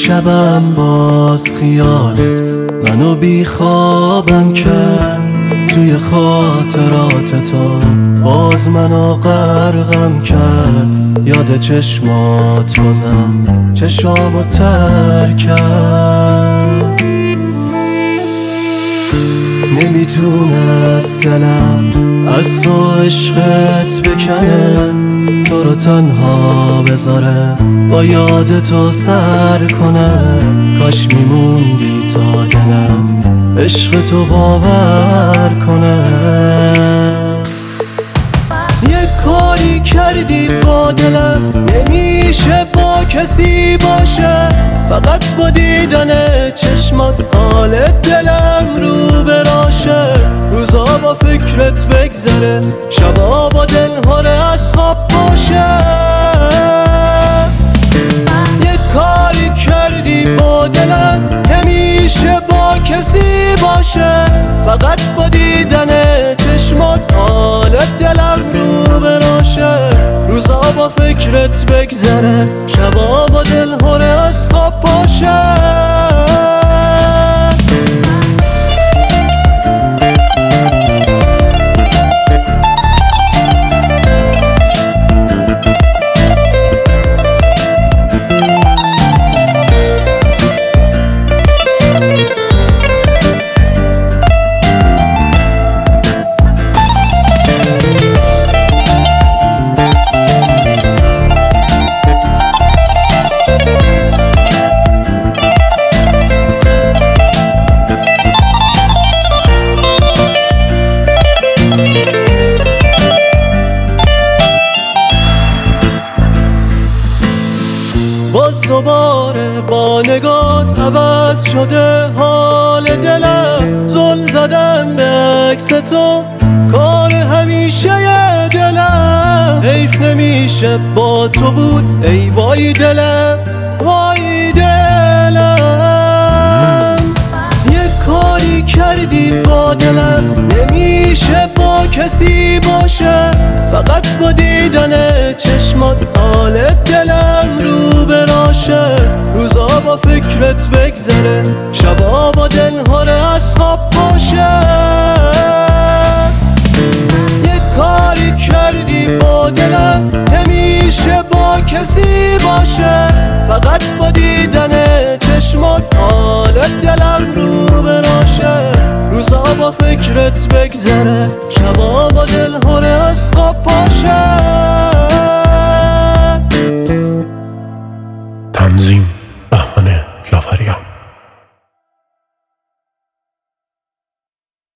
شبم باز خیالت منو بی خوابم کرد، توی خاطرات تو باز منو غرقم کرد. یاد چشمات بازم چشامو تر کرد. نمیتونست دلم از تو عشقت بکنه، تو رو تنها بذاره با یاد تو سر کنه. کاش میموندی تا دلم عشق تو باور کنه. یه کاری کردی با دلم نمیشه با کسی باشه، فقط با دیدن چشمات حال دلم رو براشه. روزا با فکرت بگذره، شبا با دلهاره از خواب باشه. یه کاری کردی با دلم نمیشه با کسی باشه، فقط با دیدن چشمات حال دلم رو براشه. روزا با فکرت بگذره، شبا با دلهاره از خواب باشه. باز دوباره با نگات عوض شده حال دلم. زل زدن به عکس تو کار همیشه دلم. حیف نمیشه با تو بود ای وای دلم، وای دلم. یه کاری کردی با دلم نمیشه با کسی باشه، فقط با دیدن چشمات حال دلم رو براشه. روزا با فکرت بگذره، شبا با دلهاره از خواب باشه. یه کاری کردی با دلم نمیشه با کسی باشه، فقط با دیدن چشمات حال دلم رو براشه. روزا با فکرت بگذره، شبا